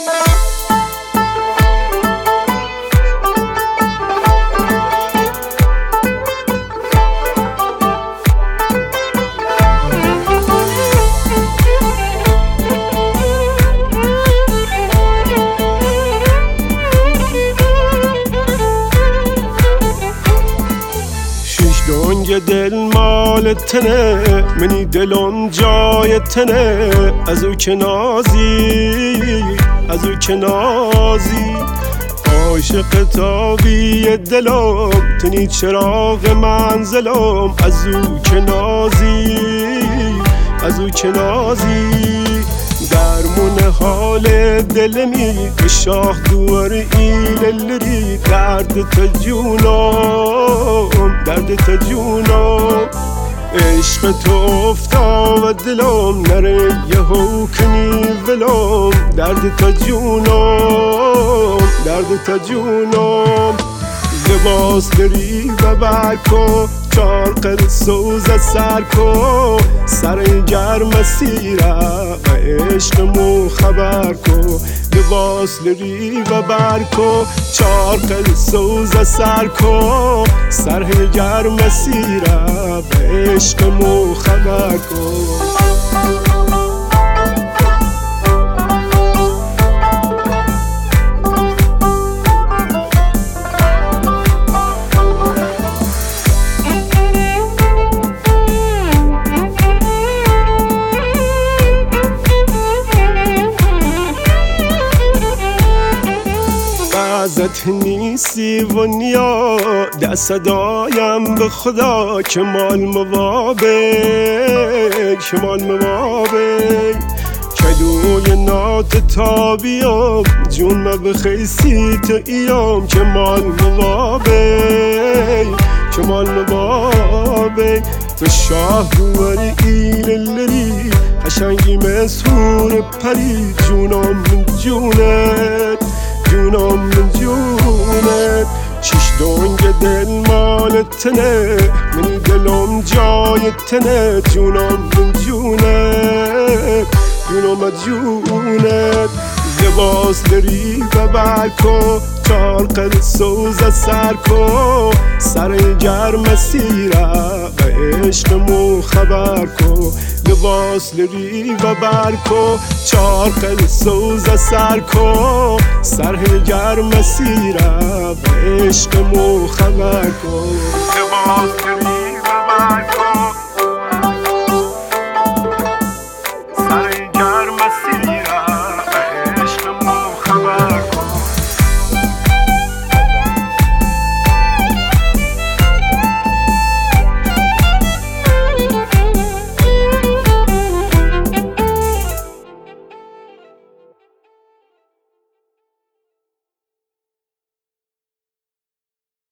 دنگ دل مال تنه، منی دلم جای تنه. از او که نازی، از او که نازی، عاشق تابی دلم، تنی چراغ منزلم. از او که نازی، از او که نازی، درمون حال دلمی به شاه دوار ایللری. درد تا جونم، درد تا جونم، عشق تو افتاد دلم، نره یهو کنی ولم. درد تا جونم، درد تا جونم، لباس داری و برکن، چارق سوز سر کن، سر گرم سیره و عشقمو خبر کن. لباس داری و برکن، چارق سوز سر کن، سر گرم سیره و عشقمو خبر کن. ازت نیستی و نیا، دست دایم به خدا که مال موابه، که مال موابه. کلوی نات تابیم، جون ما به خیسی تو ایم، که مال موابه، که مال موابه. تو شاه دواری ایللری، قشنگی مسهور پری، جونم من جونت، جونم من جونت. شش دنگ دل مال تنه، منی دلم جای تنه. جونم من جونت، جونم من جونت، لباس داری و برکن، چارق سوز سر کن، سر گرم سیره و عشقمو خبر کن. لباس داری و برکن، چارق سوز سر کن، سر گرم سیره و عشقمو خبر کن. لباس داری